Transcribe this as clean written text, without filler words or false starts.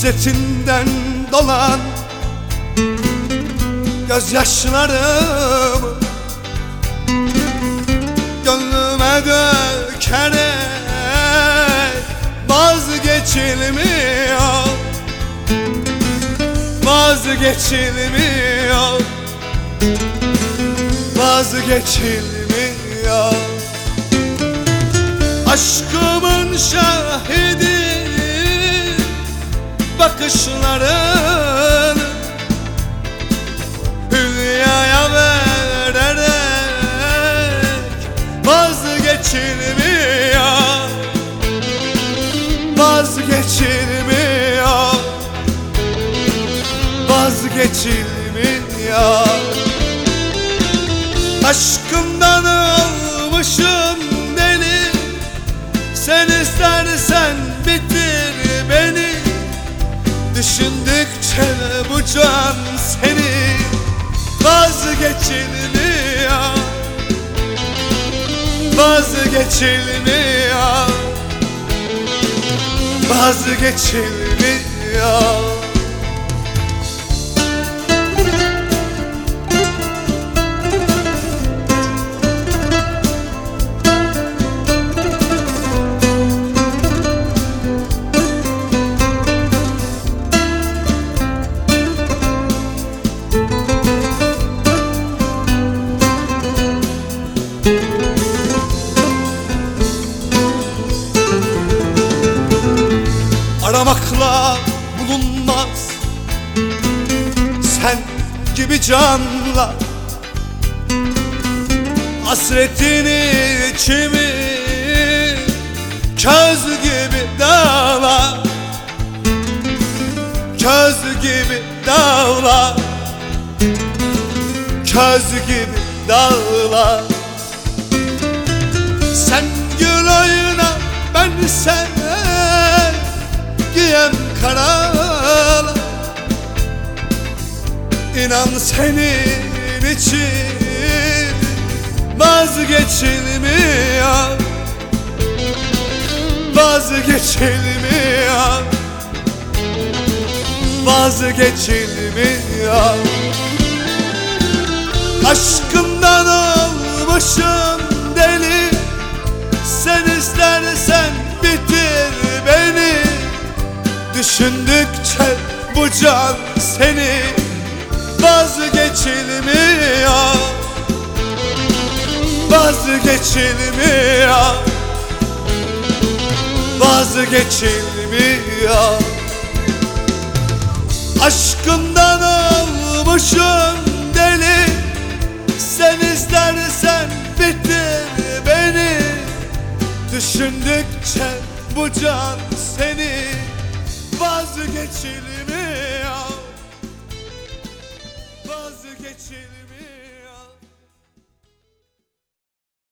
Hasretinden dolan gözyaşlarımı gönlüme dökerek vazgeçilmiyor, vazgeçilmiyor, vazgeçilmiyor. Aşkımın şahidi bakışların, hülyaya vererek vazgeçilmiyor, vazgeçilmiyor, vazgeçilmiyor. Aşkımdan olmuşum deli, sen istersen bitir beni. Düşündükçe bu can seni vazgeçilmiyor, vazgeçilmiyor, vazgeçilmiyor. Aramakla bulunmaz sen gibi canlar, hasretini içimi köz gibi dağlar, köz gibi dağlar, köz gibi dağlar. Sen gül oyna, ben sen giyem karalar. İnan senin için vazgeçilmiyor, vazgeçilmiyor, vazgeçilmiyor. Aşkımdan olmuşum deli, sen istersen bitir beni. Düşündükçe bu can seni vazgeçilmiyor, vazgeçilmiyor, vazgeçilmiyor. Aşkımdan olmuşum deli, sen istersen bitir beni. Düşündükçe bu can seni vazgeçilmiyor, vazgeçilmiyor.